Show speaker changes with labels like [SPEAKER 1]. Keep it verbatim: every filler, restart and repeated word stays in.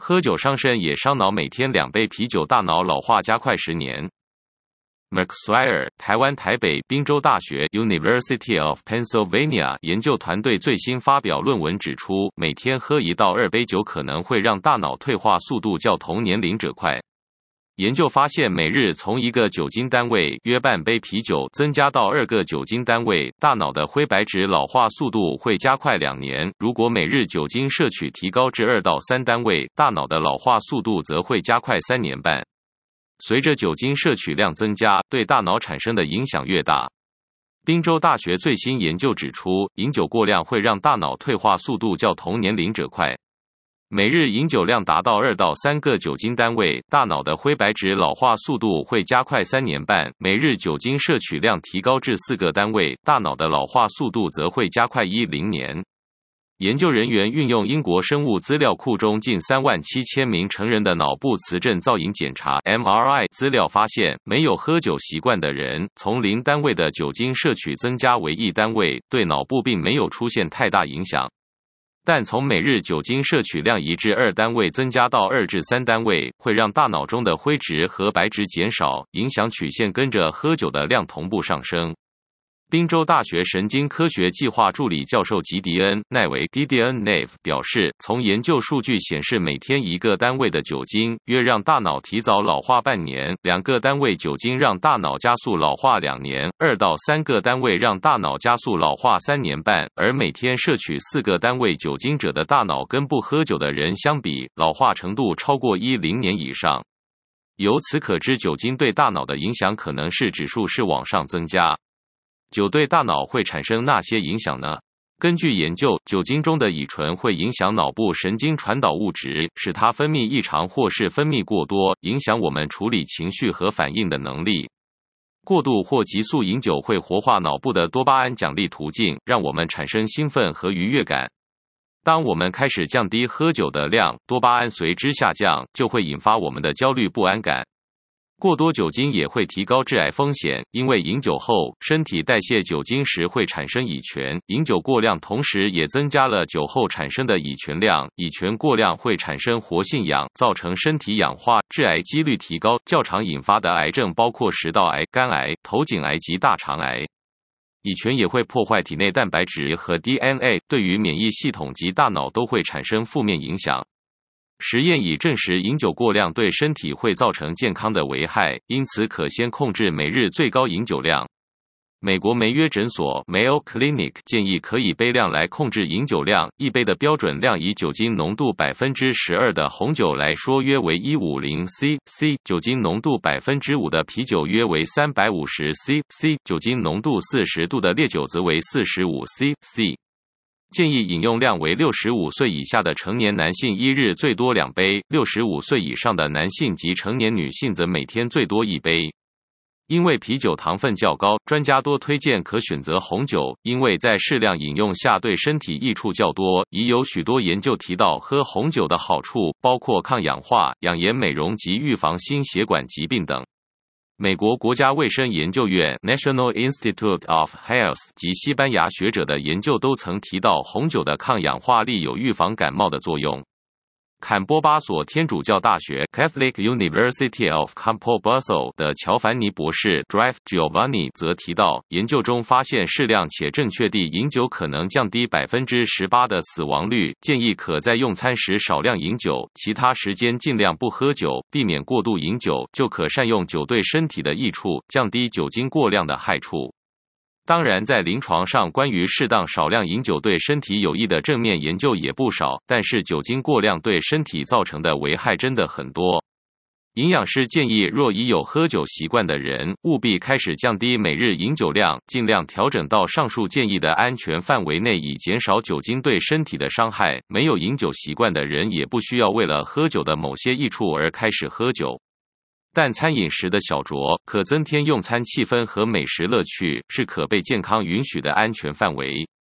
[SPEAKER 1] 喝酒伤身也伤脑，每天两杯啤酒，大脑老化加快十年。McSwire， 台湾台北宾州大学 University of Pennsylvania 研究团队最新发表论文指出，每天喝一到二杯酒可能会让大脑退化速度较同年龄者快。研究发现，每日从一个酒精单位约半杯啤酒增加到二个酒精单位，大脑的灰白质老化速度会加快两年。如果每日酒精摄取提高至二到三单位，大脑的老化速度则会加快三年半。随着酒精摄取量增加，对大脑产生的影响越大。宾州大学最新研究指出，饮酒过量会让大脑退化速度较同年龄者快。每日饮酒量达到二到三个酒精单位，大脑的灰白质老化速度会加快三年半；每日酒精摄取量提高至四个单位，大脑的老化速度则会加快一零年。研究人员运用英国生物资料库中近三万七千名成人的脑部磁振造影检查 （M R I） 资料，发现没有喝酒习惯的人，从零单位的酒精摄取增加为一单位，对脑部并没有出现太大影响。但从每日酒精摄取量一至二单位增加到二至三单位，会让大脑中的灰质和白质减少，影响曲线跟着喝酒的量同步上升。宾州大学神经科学计划助理教授吉迪恩·奈维 （Gideon Nave） 表示，从研究数据显示，每天一个单位的酒精约让大脑提早老化半年，两个单位酒精让大脑加速老化两年，二到三个单位让大脑加速老化三年半。而每天摄取四个单位酒精者的大脑跟不喝酒的人相比，老化程度超过一零年以上。由此可知，酒精对大脑的影响可能是指数是往上增加。酒对大脑会产生哪些影响呢？根据研究，酒精中的乙醇会影响脑部神经传导物质，使它分泌异常或是分泌过多，影响我们处理情绪和反应的能力。过度或急速饮酒会活化脑部的多巴胺奖励途径，让我们产生兴奋和愉悦感。当我们开始降低喝酒的量，多巴胺随之下降，就会引发我们的焦虑不安感。过多酒精也会提高致癌风险，因为饮酒后身体代谢酒精时会产生乙醛，饮酒过量同时也增加了酒后产生的乙醛量，乙醛过量会产生活性氧，造成身体氧化，致癌几率提高。较常引发的癌症包括食道癌、肝癌、头颈癌及大肠癌。乙醛也会破坏体内蛋白质和 D N A， 对于免疫系统及大脑都会产生负面影响。实验已证实，饮酒过量对身体会造成健康的危害，因此可先控制每日最高饮酒量。美国梅约诊所 Mayo Clinic 建议可以杯量来控制饮酒量，一杯的标准量以酒精浓度 百分之十二 的红酒来说约为一百五十 C C， 酒精浓度 百分之五 的啤酒约为三百五十 C C， 酒精浓度四十度的烈酒则为四十五 C C。建议饮用量为六十五岁以下的成年男性一日最多两杯，六十五岁以上的男性及成年女性则每天最多一杯。因为啤酒糖分较高，专家多推荐可选择红酒，因为在适量饮用下对身体益处较多。已有许多研究提到喝红酒的好处，包括抗氧化、养颜美容及预防心血管疾病等。美国国家卫生研究院 National Institute of Health 及西班牙学者的研究都曾提到红酒的抗氧化力有预防感冒的作用。坎波巴索天主教大学 Catholic University of Campobasso 的乔凡尼博士 Drive Giovanni 则提到，研究中发现适量且正确地饮酒可能降低 百分之十八 的死亡率，建议可在用餐时少量饮酒，其他时间尽量不喝酒，避免过度饮酒，就可善用酒对身体的益处，降低酒精过量的害处。当然，在临床上，关于适当少量饮酒对身体有益的正面研究也不少，但是酒精过量对身体造成的危害真的很多。营养师建议，若已有喝酒习惯的人，务必开始降低每日饮酒量，尽量调整到上述建议的安全范围内，以减少酒精对身体的伤害。没有饮酒习惯的人也不需要为了喝酒的某些益处而开始喝酒。但餐饮时的小酌可增添用餐气氛和美食乐趣，是可被健康允许的安全范围。